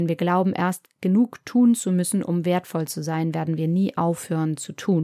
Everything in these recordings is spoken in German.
Wenn wir glauben, erst genug tun zu müssen, um wertvoll zu sein, werden wir nie aufhören zu tun.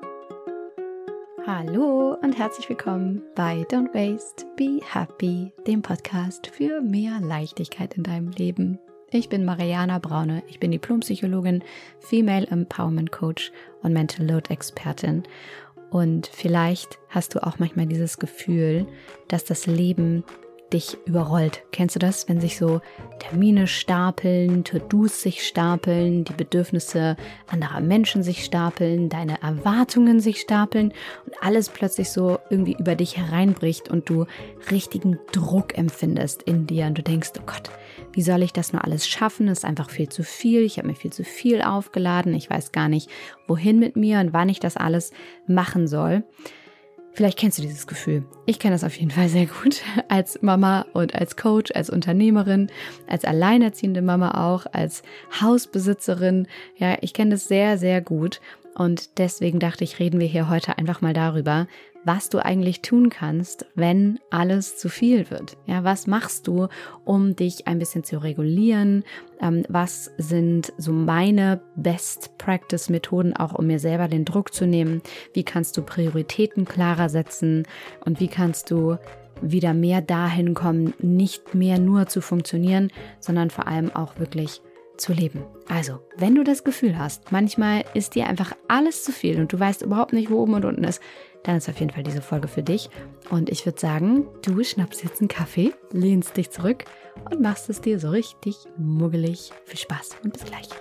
Hallo und herzlich willkommen bei Don't Waste, Be Happy, dem Podcast für mehr Leichtigkeit in deinem Leben. Ich bin Mariana Braune, ich bin Diplompsychologin, Female Empowerment Coach und Mental Load Expertin. Und vielleicht hast du auch manchmal dieses Gefühl, dass das Leben dich überrollt. Kennst du das, wenn sich so Termine stapeln, To-Dos sich stapeln, die Bedürfnisse anderer Menschen sich stapeln, deine Erwartungen sich stapeln und alles plötzlich so irgendwie über dich hereinbricht und du richtigen Druck empfindest in dir und du denkst, oh Gott, wie soll ich das nur alles schaffen? Das ist einfach viel zu viel, ich habe mir viel zu viel aufgeladen, ich weiß gar nicht, wohin mit mir und wann ich das alles machen soll. Vielleicht kennst du dieses Gefühl. Ich kenne das auf jeden Fall sehr gut als Mama und als Coach, als Unternehmerin, als alleinerziehende Mama auch, als Hausbesitzerin. Ja, ich kenne das sehr, sehr gut und deswegen dachte ich, reden wir hier heute einfach mal darüber, was du eigentlich tun kannst, wenn alles zu viel wird. Ja, was machst du, um dich ein bisschen zu regulieren? Was sind so meine Best-Practice-Methoden, auch um mir selber den Druck zu nehmen? Wie kannst du Prioritäten klarer setzen? Und wie kannst du wieder mehr dahin kommen, nicht mehr nur zu funktionieren, sondern vor allem auch wirklich zu leben. Also, wenn du das Gefühl hast, manchmal ist dir einfach alles zu viel und du weißt überhaupt nicht, wo oben und unten ist, dann ist auf jeden Fall diese Folge für dich. Und ich würde sagen, du schnappst jetzt einen Kaffee, lehnst dich zurück und machst es dir so richtig muggelig. Viel Spaß und bis gleich.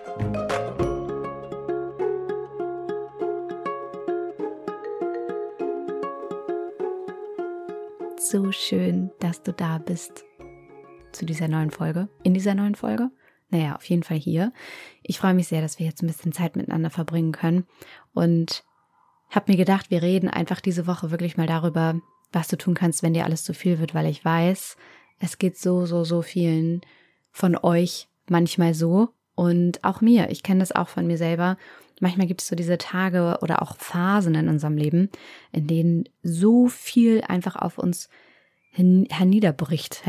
So schön, dass du da bist zu dieser neuen Folge, in dieser neuen Folge. Naja, auf jeden Fall hier. Ich freue mich sehr, dass wir jetzt ein bisschen Zeit miteinander verbringen können und habe mir gedacht, wir reden einfach diese Woche wirklich mal darüber, was du tun kannst, wenn dir alles zu viel wird, weil ich weiß, es geht so vielen von euch manchmal so und auch mir. Ich kenne das auch von mir selber. Manchmal gibt es so diese Tage oder auch Phasen in unserem Leben, in denen so viel einfach auf uns herniederbricht.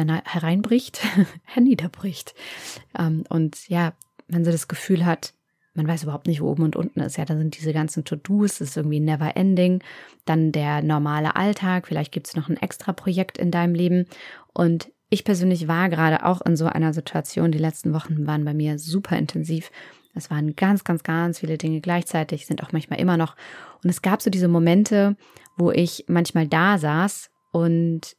Und ja, wenn sie das Gefühl hat, man weiß überhaupt nicht, wo oben und unten ist. Ja, da sind diese ganzen To-Dos, das ist irgendwie never ending. Dann der normale Alltag, vielleicht gibt es noch ein extra Projekt in deinem Leben. Und ich persönlich war gerade auch in so einer Situation. Die letzten Wochen waren bei mir super intensiv. Es waren ganz viele Dinge gleichzeitig, sind auch manchmal immer noch. Und es gab so diese Momente, wo ich manchmal da saß und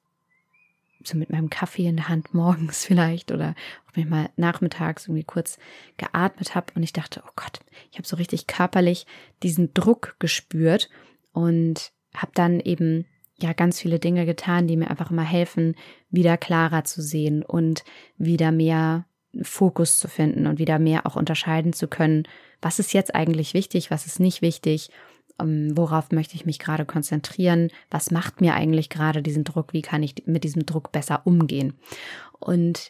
so mit meinem Kaffee in der Hand morgens vielleicht oder auch manchmal nachmittags irgendwie kurz geatmet habe und ich dachte, oh Gott, ich habe so richtig körperlich diesen Druck gespürt und habe dann eben ja ganz viele Dinge getan, die mir einfach immer helfen, wieder klarer zu sehen und wieder mehr Fokus zu finden und wieder mehr auch unterscheiden zu können, was ist jetzt eigentlich wichtig, was ist nicht wichtig, worauf möchte ich mich gerade konzentrieren, was macht mir eigentlich gerade diesen Druck, wie kann ich mit diesem Druck besser umgehen. Und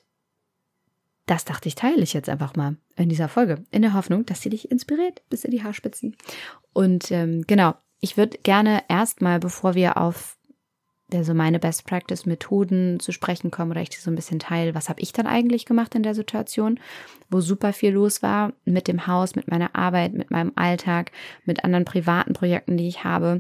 das dachte ich, teile ich jetzt einfach mal in dieser Folge, in der Hoffnung, dass sie dich inspiriert bis in die Haarspitzen. Und genau, ich würde gerne erstmal, bevor wir auf so meine Best-Practice-Methoden zu sprechen kommen oder ich die so ein bisschen teile, was habe ich dann eigentlich gemacht in der Situation, wo super viel los war mit dem Haus, mit meiner Arbeit, mit meinem Alltag, mit anderen privaten Projekten, die ich habe.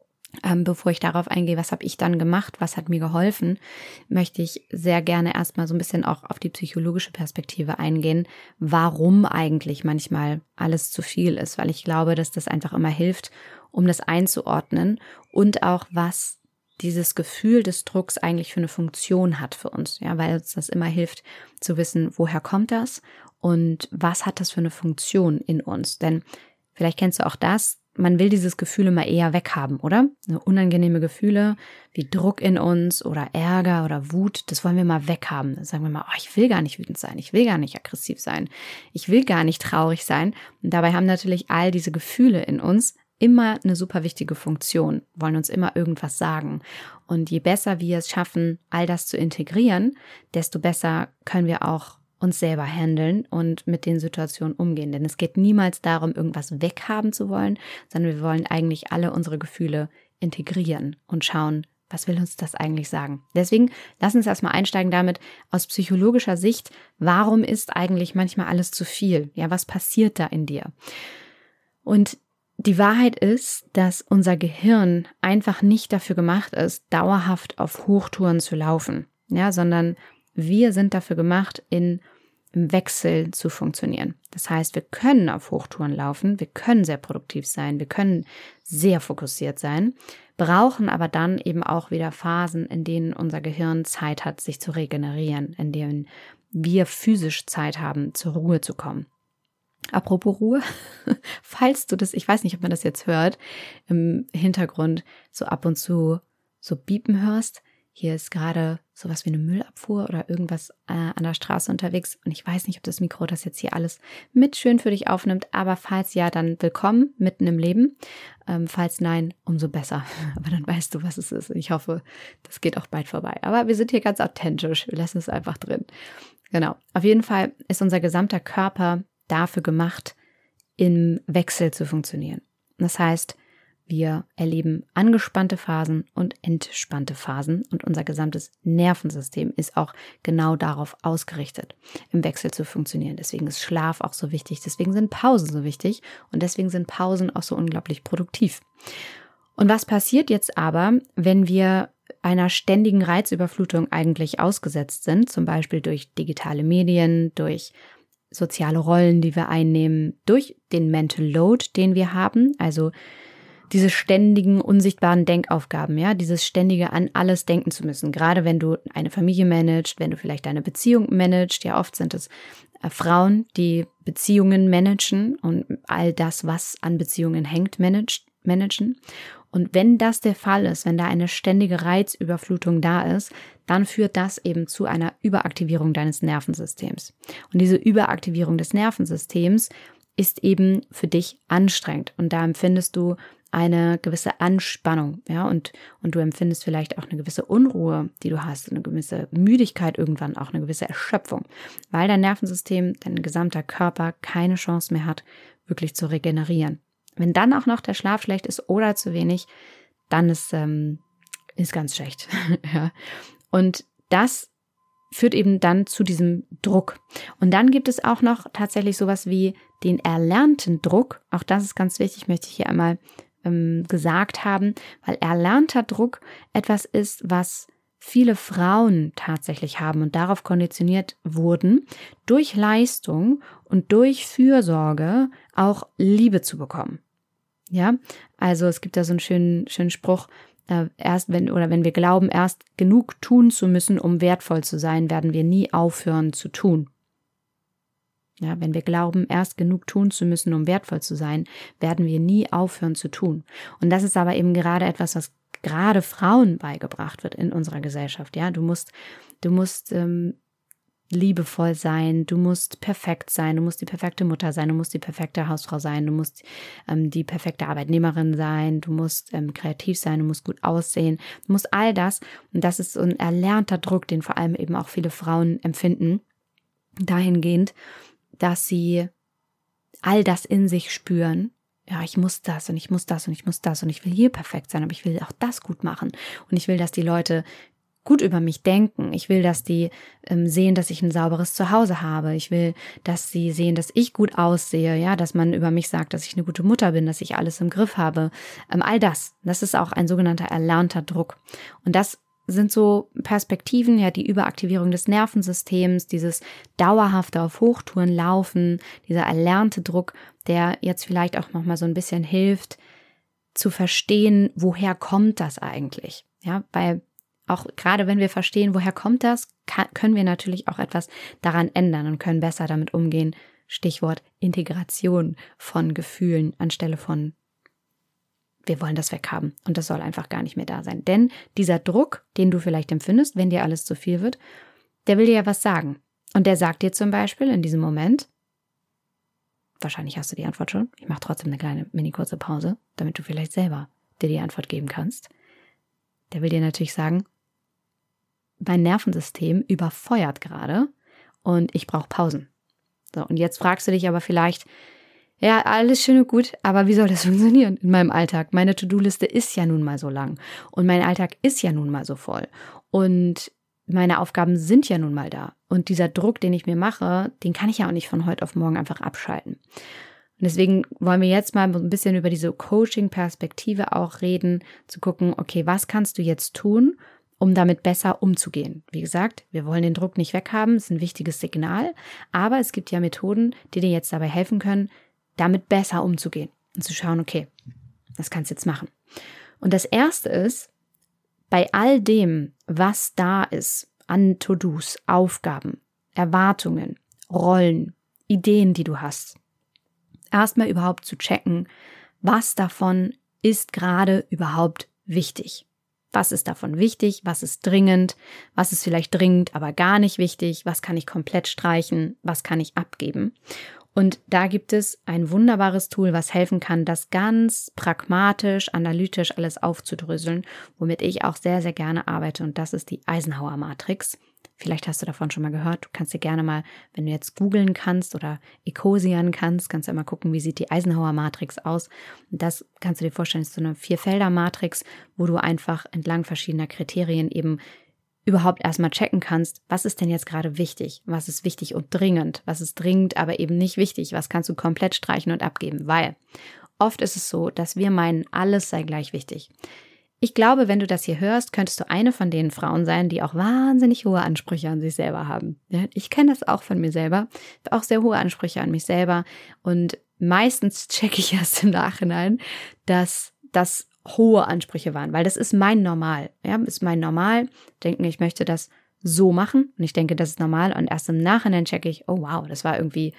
Bevor ich darauf eingehe, was habe ich dann gemacht, was hat mir geholfen, möchte ich sehr gerne erstmal so ein bisschen auch auf die psychologische Perspektive eingehen, warum eigentlich manchmal alles zu viel ist, weil ich glaube, dass das einfach immer hilft, um das einzuordnen und auch was dieses Gefühl des Drucks eigentlich für eine Funktion hat für uns, ja, weil uns das immer hilft zu wissen, woher kommt das und was hat das für eine Funktion in uns, denn vielleicht kennst du auch das, man will dieses Gefühl immer eher weghaben, oder? Unangenehme Gefühle wie Druck in uns oder Ärger oder Wut, das wollen wir mal weghaben. Dann sagen wir mal, oh, ich will gar nicht wütend sein, ich will gar nicht aggressiv sein, ich will gar nicht traurig sein. Und dabei haben natürlich all diese Gefühle in uns immer eine super wichtige Funktion, wollen uns immer irgendwas sagen. Und je besser wir es schaffen, all das zu integrieren, desto besser können wir auch uns selber handeln und mit den Situationen umgehen. Denn es geht niemals darum, irgendwas weghaben zu wollen, sondern wir wollen eigentlich alle unsere Gefühle integrieren und schauen, Was will uns das eigentlich sagen? Deswegen lass uns erstmal einsteigen damit aus psychologischer Sicht. Warum ist eigentlich manchmal alles zu viel? Ja, was passiert da in dir? Und die Wahrheit ist, dass unser Gehirn einfach nicht dafür gemacht ist, dauerhaft auf Hochtouren zu laufen, ja, sondern wir sind dafür gemacht, im Wechsel zu funktionieren. Das heißt, wir können auf Hochtouren laufen, wir können sehr produktiv sein, wir können sehr fokussiert sein, brauchen aber dann eben auch wieder Phasen, in denen unser Gehirn Zeit hat, sich zu regenerieren, in denen wir physisch Zeit haben, zur Ruhe zu kommen. Apropos Ruhe, falls du das, ich weiß nicht, ob man das jetzt hört, im Hintergrund so ab und zu so Biepen hörst. Hier ist gerade sowas wie eine Müllabfuhr oder irgendwas an der Straße unterwegs und ich weiß nicht, ob das Mikro das jetzt hier alles mit schön für dich aufnimmt, aber falls ja, dann willkommen mitten im Leben. Falls nein, umso besser. Aber dann weißt du, was es ist. Ich hoffe, das geht auch bald vorbei. Aber wir sind hier ganz authentisch, wir lassen es einfach drin. Genau, auf jeden Fall ist unser gesamter Körper dafür gemacht, im Wechsel zu funktionieren. Das heißt, wir erleben angespannte Phasen und entspannte Phasen und unser gesamtes Nervensystem ist auch genau darauf ausgerichtet, im Wechsel zu funktionieren. Deswegen ist Schlaf auch so wichtig, deswegen sind Pausen so wichtig und deswegen sind Pausen auch so unglaublich produktiv. Und was passiert jetzt aber, wenn wir einer ständigen Reizüberflutung eigentlich ausgesetzt sind, zum Beispiel durch digitale Medien, durch soziale Rollen, die wir einnehmen, durch den Mental Load, den wir haben, also diese ständigen, unsichtbaren Denkaufgaben, ja, dieses ständige an alles denken zu müssen. Gerade wenn du eine Familie managst, wenn du vielleicht deine Beziehung managst, ja, oft sind es Frauen, die Beziehungen managen und all das, was an Beziehungen hängt, managen. Und wenn das der Fall ist, wenn da eine ständige Reizüberflutung da ist, dann führt das eben zu einer Überaktivierung deines Nervensystems. Und diese Überaktivierung des Nervensystems ist eben für dich anstrengend und da empfindest du eine gewisse Anspannung, ja, und du empfindest vielleicht auch eine gewisse Unruhe, die du hast, eine gewisse Müdigkeit irgendwann, auch eine gewisse Erschöpfung, weil dein Nervensystem, dein gesamter Körper keine Chance mehr hat, wirklich zu regenerieren. Wenn dann auch noch der Schlaf schlecht ist oder zu wenig, dann ist ganz schlecht. Ja. Und das führt eben dann zu diesem Druck. Und dann gibt es auch noch tatsächlich sowas wie den erlernten Druck. Auch das ist ganz wichtig, möchte ich hier einmal gesagt haben, weil erlernter Druck etwas ist, was viele Frauen tatsächlich haben und darauf konditioniert wurden, durch Leistung und durch Fürsorge auch Liebe zu bekommen. Ja, also es gibt da so einen schönen Spruch, wenn wir glauben, erst genug tun zu müssen, um wertvoll zu sein, werden wir nie aufhören zu tun. Ja, wenn wir glauben, erst genug tun zu müssen, um wertvoll zu sein, werden wir nie aufhören zu tun. Und das ist aber eben gerade etwas, was gerade Frauen beigebracht wird in unserer Gesellschaft. Ja, du musst liebevoll sein, du musst perfekt sein, du musst die perfekte Mutter sein, du musst die perfekte Hausfrau sein, du musst die perfekte Arbeitnehmerin sein, du musst kreativ sein, du musst gut aussehen, du musst all das. Und das ist so ein erlernter Druck, den vor allem eben auch viele Frauen empfinden, dahingehend, dass sie all das in sich spüren. Ja, ich muss das und ich muss das und ich muss das und ich will hier perfekt sein, aber ich will auch das gut machen und ich will, dass die Leute gut über mich denken. Ich will, dass die sehen, dass ich ein sauberes Zuhause habe. Ich will, dass sie sehen, dass ich gut aussehe, ja, dass man über mich sagt, dass ich eine gute Mutter bin, dass ich alles im Griff habe. All das ist auch ein sogenannter erlernter Druck. Und das sind so Perspektiven, ja, die Überaktivierung des Nervensystems, dieses dauerhafte auf Hochtouren laufen, dieser erlernte Druck, der jetzt vielleicht auch nochmal so ein bisschen hilft, zu verstehen, woher kommt das eigentlich? Ja, weil auch gerade wenn wir verstehen, woher kommt das, können wir natürlich auch etwas daran ändern und können besser damit umgehen. Stichwort Integration von Gefühlen anstelle von wir wollen das weghaben und das soll einfach gar nicht mehr da sein. Denn dieser Druck, den du vielleicht empfindest, wenn dir alles zu viel wird, der will dir ja was sagen. Und der sagt dir zum Beispiel in diesem Moment, wahrscheinlich hast du die Antwort schon, ich mache trotzdem eine kleine mini-kurze Pause, damit du vielleicht selber dir die Antwort geben kannst. Der will dir natürlich sagen, mein Nervensystem überfeuert gerade und ich brauche Pausen. So, und jetzt fragst du dich aber vielleicht, Ja, alles schön und gut, aber wie soll das funktionieren in meinem Alltag? Meine To-Do-Liste ist ja nun mal so lang und mein Alltag ist ja nun mal so voll und meine Aufgaben sind ja nun mal da. Und dieser Druck, den ich mir mache, den kann ich ja auch nicht von heute auf morgen einfach abschalten. Und deswegen wollen wir jetzt mal ein bisschen über diese Coaching-Perspektive auch reden, zu gucken, okay, was kannst du jetzt tun, um damit besser umzugehen? Wie gesagt, wir wollen den Druck nicht weghaben, ist ein wichtiges Signal, aber es gibt ja Methoden, die dir jetzt dabei helfen können, damit besser umzugehen und zu schauen, okay, was kannst du jetzt machen? Und das Erste ist, bei all dem, was da ist, an To-Dos, Aufgaben, Erwartungen, Rollen, Ideen, die du hast, erstmal überhaupt zu checken, was davon ist gerade überhaupt wichtig. Was ist davon wichtig? Was ist dringend? Was ist vielleicht dringend, aber gar nicht wichtig? Was kann ich komplett streichen? Was kann ich abgeben? Und da gibt es ein wunderbares Tool, was helfen kann, das ganz pragmatisch, analytisch alles aufzudröseln, womit ich auch sehr, sehr gerne arbeite. Und das ist die Eisenhower-Matrix. Vielleicht hast du davon schon mal gehört. Du kannst dir gerne mal, wenn du jetzt googeln kannst oder Ecosian kannst du mal gucken, wie sieht die Eisenhower-Matrix aus. Und das kannst du dir vorstellen, ist so eine 4-Felder-Matrix, wo du einfach entlang verschiedener Kriterien eben überhaupt erstmal checken kannst, was ist denn jetzt gerade wichtig? Was ist wichtig und dringend? Was ist dringend, aber eben nicht wichtig? Was kannst du komplett streichen und abgeben? Weil oft ist es so, dass wir meinen, alles sei gleich wichtig. Ich glaube, wenn du das hier hörst, könntest du eine von den Frauen sein, die auch wahnsinnig hohe Ansprüche an sich selber haben. Ja, ich kenne das auch von mir selber. Ich habe auch sehr hohe Ansprüche an mich selber. Und meistens checke ich erst im Nachhinein, dass das hohe Ansprüche waren, weil das ist mein Normal. Ja, ist mein Normal. Denken, ich möchte das so machen und ich denke, das ist normal und erst im Nachhinein checke ich, oh wow, das war irgendwie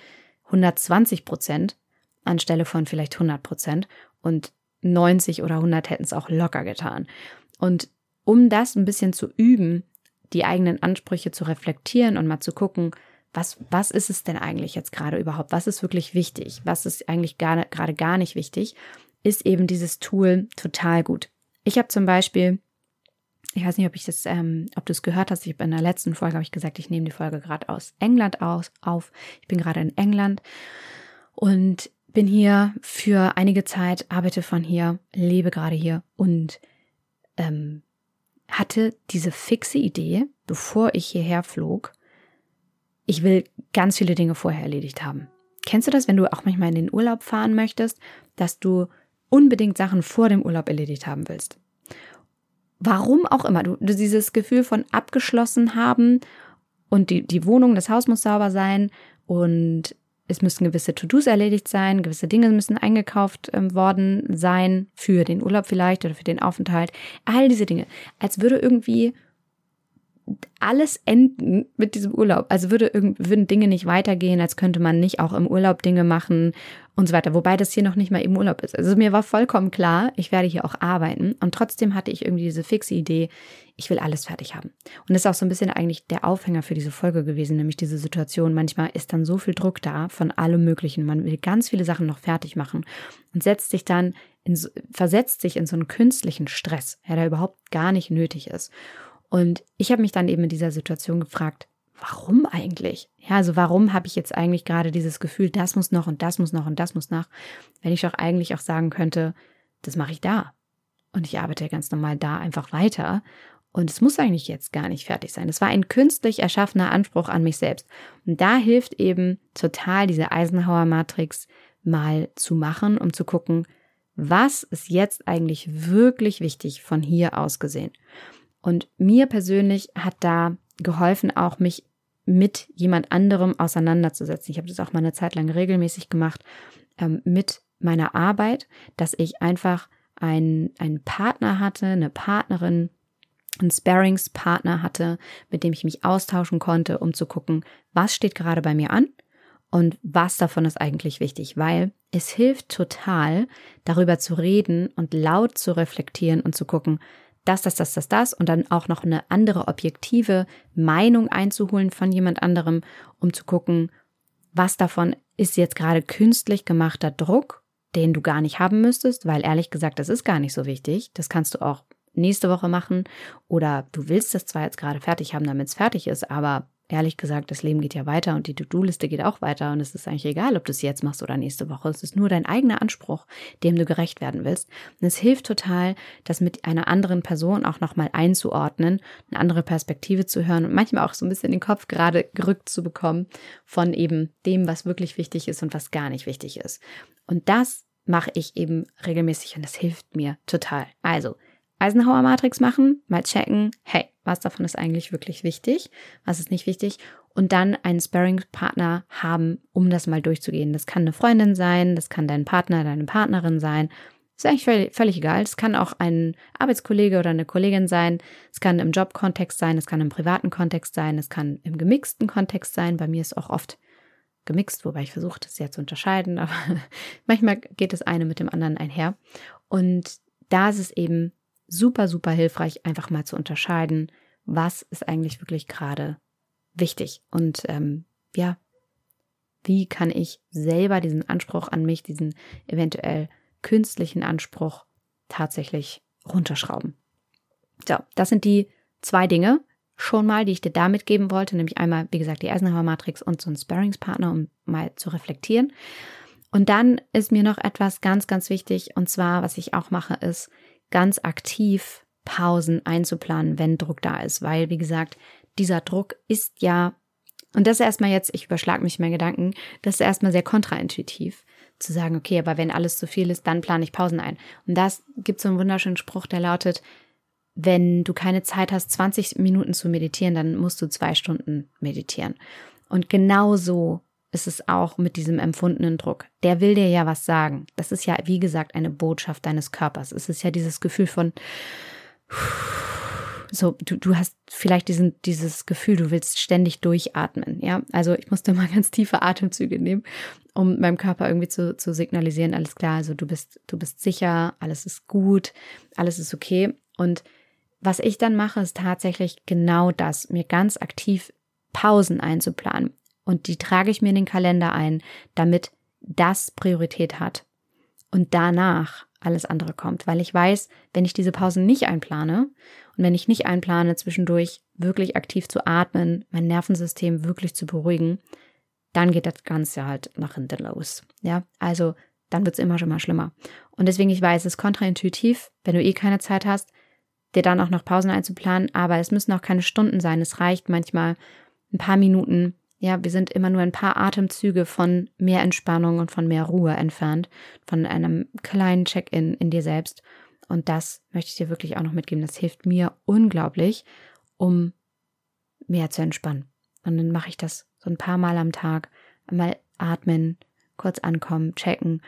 120% anstelle von vielleicht 100% und 90 oder 100 hätten es auch locker getan. Und um das ein bisschen zu üben, die eigenen Ansprüche zu reflektieren und mal zu gucken, was ist es denn eigentlich jetzt gerade überhaupt? Was ist wirklich wichtig? Was ist eigentlich gerade gar nicht wichtig? Ist eben dieses Tool total gut. Ich habe zum Beispiel, ich weiß nicht, ob du es gehört hast, in der letzten Folge habe ich gesagt, ich nehme die Folge gerade aus England auf. Ich bin gerade in England und bin hier für einige Zeit, arbeite von hier, lebe gerade hier und hatte diese fixe Idee, bevor ich hierher flog, ich will ganz viele Dinge vorher erledigt haben. Kennst du das, wenn du auch manchmal in den Urlaub fahren möchtest, dass du unbedingt Sachen vor dem Urlaub erledigt haben willst? Warum auch immer, du dieses Gefühl von abgeschlossen haben und die Wohnung, das Haus muss sauber sein und es müssen gewisse To-Dos erledigt sein, gewisse Dinge müssen eingekauft worden sein, für den Urlaub vielleicht oder für den Aufenthalt. All diese Dinge, als würde irgendwie alles enden mit diesem Urlaub. Also würden Dinge nicht weitergehen, als könnte man nicht auch im Urlaub Dinge machen und so weiter. Wobei das hier noch nicht mal im Urlaub ist. Also mir war vollkommen klar, ich werde hier auch arbeiten. Und trotzdem hatte ich irgendwie diese fixe Idee, ich will alles fertig haben. Und das ist auch so ein bisschen eigentlich der Aufhänger für diese Folge gewesen, nämlich diese Situation. Manchmal ist dann so viel Druck da von allem Möglichen. Man will ganz viele Sachen noch fertig machen und versetzt sich in so einen künstlichen Stress, der überhaupt gar nicht nötig ist. Und ich habe mich dann eben in dieser Situation gefragt, warum eigentlich? Ja, also warum habe ich jetzt eigentlich gerade dieses Gefühl, das muss noch und das muss noch und das muss nach, wenn ich doch eigentlich auch sagen könnte, das mache ich da. Und ich arbeite ganz normal da einfach weiter. Und es muss eigentlich jetzt gar nicht fertig sein. Es war ein künstlich erschaffener Anspruch an mich selbst. Und da hilft eben total diese Eisenhower-Matrix mal zu machen, um zu gucken, was ist jetzt eigentlich wirklich wichtig von hier aus gesehen. Und mir persönlich hat da geholfen, auch mich mit jemand anderem auseinanderzusetzen. Ich habe das auch mal eine Zeit lang regelmäßig gemacht mit meiner Arbeit, dass ich einfach einen Partner hatte, eine Partnerin, einen Sparringspartner hatte, mit dem ich mich austauschen konnte, um zu gucken, was steht gerade bei mir an und was davon ist eigentlich wichtig, weil es hilft total, darüber zu reden und laut zu reflektieren und zu gucken, das und dann auch noch eine andere objektive Meinung einzuholen von jemand anderem, um zu gucken, was davon ist jetzt gerade künstlich gemachter Druck, den du gar nicht haben müsstest, weil ehrlich gesagt, das ist gar nicht so wichtig. Das kannst du auch nächste Woche machen oder du willst es zwar jetzt gerade fertig haben, damit es fertig ist, aber ehrlich gesagt, das Leben geht ja weiter und die To-Do-Liste geht auch weiter und es ist eigentlich egal, ob du es jetzt machst oder nächste Woche. Es ist nur dein eigener Anspruch, dem du gerecht werden willst. Und es hilft total, das mit einer anderen Person auch nochmal einzuordnen, eine andere Perspektive zu hören und manchmal auch so ein bisschen den Kopf gerade gerückt zu bekommen von eben dem, was wirklich wichtig ist und was gar nicht wichtig ist. Und das mache ich eben regelmäßig und das hilft mir total. Also, Eisenhower Matrix machen, mal checken, hey, was davon ist eigentlich wirklich wichtig, was ist nicht wichtig und dann einen Sparringspartner haben, um das mal durchzugehen. Das kann eine Freundin sein, das kann dein Partner, deine Partnerin sein, ist eigentlich völlig egal. Es kann auch ein Arbeitskollege oder eine Kollegin sein, es kann im Jobkontext sein, es kann im privaten Kontext sein, es kann im gemixten Kontext sein. Bei mir ist auch oft gemixt, wobei ich versuche, das sehr zu unterscheiden, aber manchmal geht das eine mit dem anderen einher und da ist es eben super, super hilfreich, einfach mal zu unterscheiden, was ist eigentlich wirklich gerade wichtig und wie kann ich selber diesen Anspruch an mich, diesen eventuell künstlichen Anspruch tatsächlich runterschrauben. So, das sind die 2 Dinge schon mal, die ich dir da mitgeben wollte, nämlich einmal, wie gesagt, die Eisenhower Matrix und so ein Sparringspartner, um mal zu reflektieren. Und dann ist mir noch etwas ganz, ganz wichtig und zwar, was ich auch mache, ist, ganz aktiv Pausen einzuplanen, wenn Druck da ist, weil, wie gesagt, dieser Druck ist ja, und das ist erstmal jetzt, ich überschlage mich mehr Gedanken, das ist erstmal sehr kontraintuitiv, zu sagen, okay, aber wenn alles zu viel ist, dann plane ich Pausen ein. Und das gibt so einen wunderschönen Spruch, der lautet, wenn du keine Zeit hast, 20 Minuten zu meditieren, dann musst du 2 Stunden meditieren. Und genau so ist es auch mit diesem empfundenen Druck. Der will dir ja was sagen. Das ist ja, wie gesagt, eine Botschaft deines Körpers. Es ist ja dieses Gefühl von, so, du hast vielleicht dieses Gefühl, du willst ständig durchatmen. Ja, also ich musste mal ganz tiefe Atemzüge nehmen, um meinem Körper irgendwie zu signalisieren, alles klar, also du bist sicher, alles ist gut, alles ist okay. Und was ich dann mache, ist tatsächlich genau das, mir ganz aktiv Pausen einzuplanen. Und die trage ich mir in den Kalender ein, damit das Priorität hat. Und danach alles andere kommt. Weil ich weiß, wenn ich diese Pausen nicht einplane und wenn ich nicht einplane, zwischendurch wirklich aktiv zu atmen, mein Nervensystem wirklich zu beruhigen, dann geht das Ganze halt nach hinten los. Ja, also dann wird es immer schon mal schlimmer. Und deswegen, ich weiß, es ist kontraintuitiv, wenn du keine Zeit hast, dir dann auch noch Pausen einzuplanen, aber es müssen auch keine Stunden sein. Es reicht manchmal ein paar Minuten. Ja, wir sind immer nur ein paar Atemzüge von mehr Entspannung und von mehr Ruhe entfernt, von einem kleinen Check-in in dir selbst. Und das möchte ich dir wirklich auch noch mitgeben. Das hilft mir unglaublich, um mehr zu entspannen. Und dann mache ich das so ein paar Mal am Tag. Einmal atmen, kurz ankommen, checken.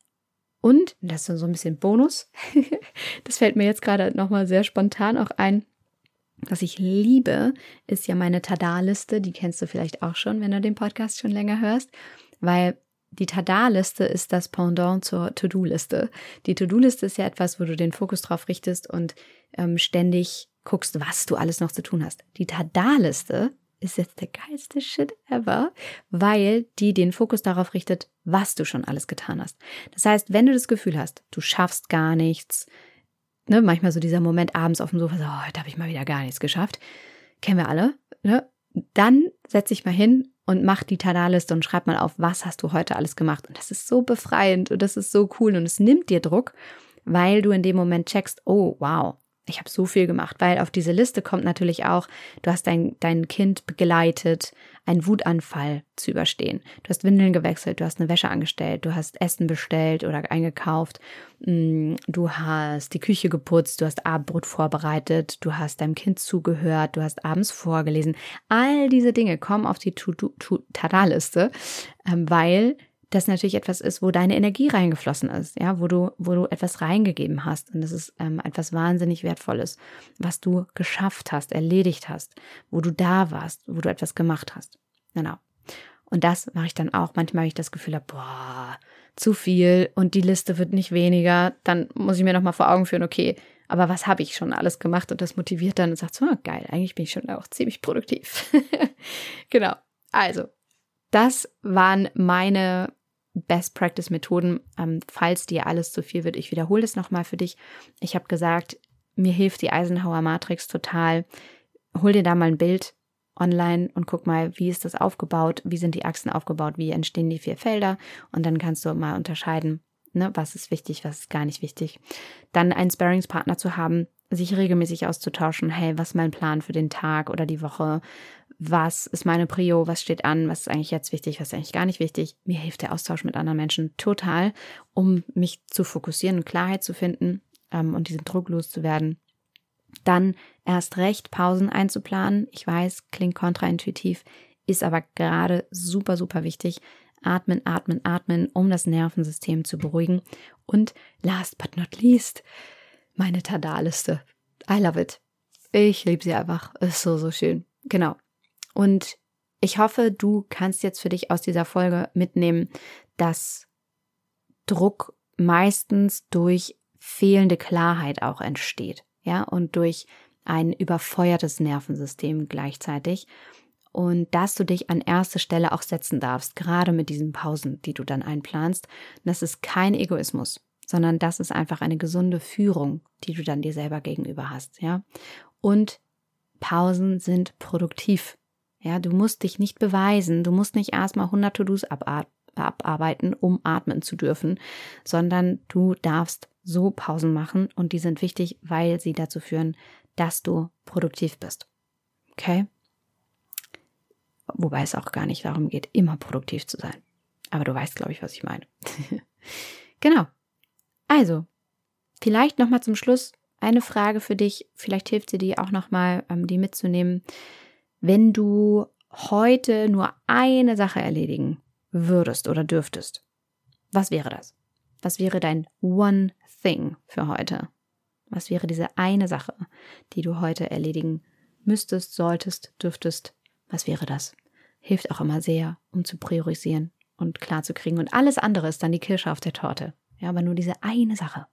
Und, das ist so ein bisschen Bonus, das fällt mir jetzt gerade nochmal sehr spontan auch ein, was ich liebe, ist ja meine Tada-Liste, die kennst du vielleicht auch schon, wenn du den Podcast schon länger hörst, weil die Tada-Liste ist das Pendant zur To-Do-Liste. Die To-Do-Liste ist ja etwas, wo du den Fokus drauf richtest und ständig guckst, was du alles noch zu tun hast. Die Tada-Liste ist jetzt der geilste Shit ever, weil die den Fokus darauf richtet, was du schon alles getan hast. Das heißt, wenn du das Gefühl hast, du schaffst gar nichts, ne, manchmal so dieser Moment abends auf dem Sofa, so, oh, heute habe ich mal wieder gar nichts geschafft, kennen wir alle, ne? Dann setz dich mal hin und mach die Tada-Liste und schreib mal auf, was hast du heute alles gemacht. Und das ist so befreiend und das ist so cool und es nimmt dir Druck, weil du in dem Moment checkst, oh wow, ich habe so viel gemacht, weil auf diese Liste kommt natürlich auch, du hast dein Kind begleitet, einen Wutanfall zu überstehen. Du hast Windeln gewechselt, du hast eine Wäsche angestellt, du hast Essen bestellt oder eingekauft, du hast die Küche geputzt, du hast Abendbrot vorbereitet, du hast deinem Kind zugehört, du hast abends vorgelesen. All diese Dinge kommen auf die Tada-Liste, weil das natürlich etwas ist, wo deine Energie reingeflossen ist, ja, wo du etwas reingegeben hast. Und das ist etwas wahnsinnig Wertvolles, was du geschafft hast, erledigt hast, wo du da warst, wo du etwas gemacht hast. Genau. Und das mache ich dann auch. Manchmal habe ich das Gefühl, boah, zu viel und die Liste wird nicht weniger. Dann muss ich mir nochmal vor Augen führen, okay, aber was habe ich schon alles gemacht? Und das motiviert dann und sagt so, geil, eigentlich bin ich schon auch ziemlich produktiv. Genau. Also, das waren meine Best-Practice-Methoden, falls dir alles zu viel wird. Ich wiederhole es nochmal für dich. Ich habe gesagt, mir hilft die Eisenhower Matrix total. Hol dir da mal ein Bild online und guck mal, wie ist das aufgebaut, wie sind die Achsen aufgebaut, wie entstehen die 4 Felder und dann kannst du mal unterscheiden, ne, was ist wichtig, was ist gar nicht wichtig. Dann einen Sparringspartner zu haben, sich regelmäßig auszutauschen, hey, was ist mein Plan für den Tag oder die Woche, was ist meine Prio, was steht an, was ist eigentlich jetzt wichtig, was ist eigentlich gar nicht wichtig. Mir hilft der Austausch mit anderen Menschen total, um mich zu fokussieren und Klarheit zu finden und diesen Druck loszuwerden. Dann erst recht Pausen einzuplanen. Ich weiß, klingt kontraintuitiv, ist aber gerade super, super wichtig. Atmen, atmen, atmen, um das Nervensystem zu beruhigen. Und last but not least, meine Tada-Liste. I love it. Ich liebe sie einfach. Ist so, so schön. Genau. Und ich hoffe, du kannst jetzt für dich aus dieser Folge mitnehmen, dass Druck meistens durch fehlende Klarheit auch entsteht. Ja, und durch ein überfeuertes Nervensystem gleichzeitig. Und dass du dich an erste Stelle auch setzen darfst, gerade mit diesen Pausen, die du dann einplanst. Das ist kein Egoismus, sondern das ist einfach eine gesunde Führung, die du dann dir selber gegenüber hast. Ja, und Pausen sind produktiv. Ja, du musst dich nicht beweisen, du musst nicht erstmal 100 To-Dos abarbeiten, um atmen zu dürfen, sondern du darfst so Pausen machen und die sind wichtig, weil sie dazu führen, dass du produktiv bist. Okay? Wobei es auch gar nicht darum geht, immer produktiv zu sein. Aber du weißt, glaube ich, was ich meine. Genau. Also, vielleicht nochmal zum Schluss eine Frage für dich. Vielleicht hilft sie dir auch nochmal, die mitzunehmen. Wenn du heute nur eine Sache erledigen würdest oder dürftest, was wäre das? Was wäre dein One Thing für heute? Was wäre diese eine Sache, die du heute erledigen müsstest, solltest, dürftest? Was wäre das? Hilft auch immer sehr, um zu priorisieren und klar zu kriegen. Und alles andere ist dann die Kirsche auf der Torte. Ja, aber nur diese eine Sache.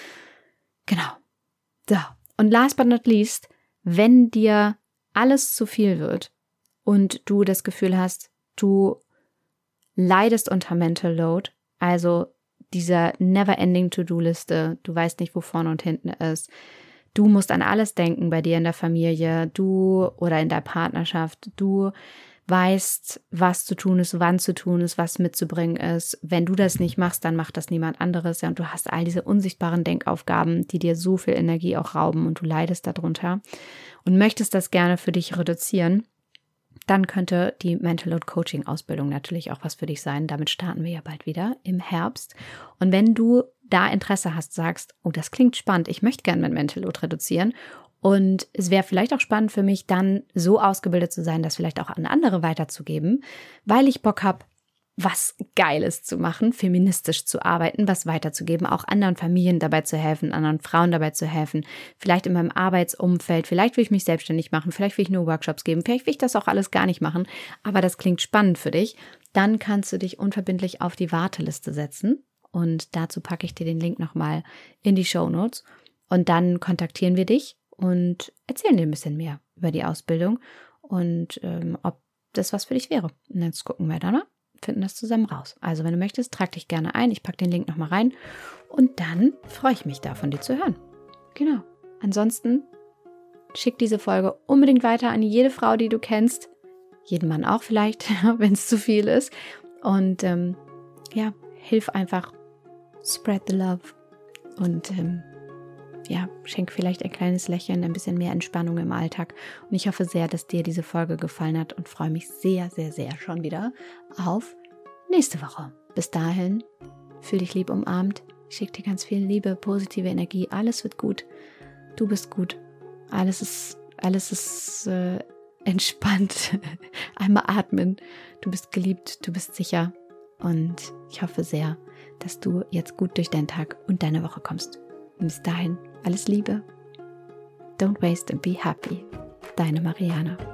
Genau. So. Und last but not least, wenn dir alles zu viel wird und du das Gefühl hast, du leidest unter Mental Load, also dieser never-ending To-Do-Liste, du weißt nicht, wo vorne und hinten ist, du musst an alles denken bei dir in der Familie, du oder in der Partnerschaft, du weißt, was zu tun ist, wann zu tun ist, was mitzubringen ist. Wenn du das nicht machst, dann macht das niemand anderes. Ja, und du hast all diese unsichtbaren Denkaufgaben, die dir so viel Energie auch rauben und du leidest darunter und möchtest das gerne für dich reduzieren, dann könnte die Mental Load Coaching Ausbildung natürlich auch was für dich sein. Damit starten wir ja bald wieder im Herbst. Und wenn du da Interesse hast, sagst, oh, das klingt spannend, ich möchte gerne mein Mental Load reduzieren und es wäre vielleicht auch spannend für mich, dann so ausgebildet zu sein, das vielleicht auch an andere weiterzugeben, weil ich Bock habe, was Geiles zu machen, feministisch zu arbeiten, was weiterzugeben, auch anderen Familien dabei zu helfen, anderen Frauen dabei zu helfen, vielleicht in meinem Arbeitsumfeld, vielleicht will ich mich selbstständig machen, vielleicht will ich nur Workshops geben, vielleicht will ich das auch alles gar nicht machen, aber das klingt spannend für dich, dann kannst du dich unverbindlich auf die Warteliste setzen und dazu packe ich dir den Link nochmal in die Shownotes und dann kontaktieren wir dich und erzählen dir ein bisschen mehr über die Ausbildung und ob das was für dich wäre. Und jetzt gucken wir dann, finden das zusammen raus. Also wenn du möchtest, trag dich gerne ein. Ich packe den Link nochmal rein und dann freue ich mich da, von dir zu hören. Genau. Ansonsten schick diese Folge unbedingt weiter an jede Frau, die du kennst. Jeden Mann auch vielleicht, wenn es zu viel ist. Und ja, hilf einfach. Spread the love. Und ja, schenk vielleicht ein kleines Lächeln, ein bisschen mehr Entspannung im Alltag. Und ich hoffe sehr, dass dir diese Folge gefallen hat und freue mich sehr, sehr, sehr schon wieder auf nächste Woche. Bis dahin, fühl dich lieb umarmt. Ich schicke dir ganz viel Liebe, positive Energie. Alles wird gut. Du bist gut. Alles ist entspannt. Einmal atmen. Du bist geliebt, du bist sicher. Und ich hoffe sehr, dass du jetzt gut durch deinen Tag und deine Woche kommst. Und bis dahin, alles Liebe. Don't waste and be happy. Deine Mariana.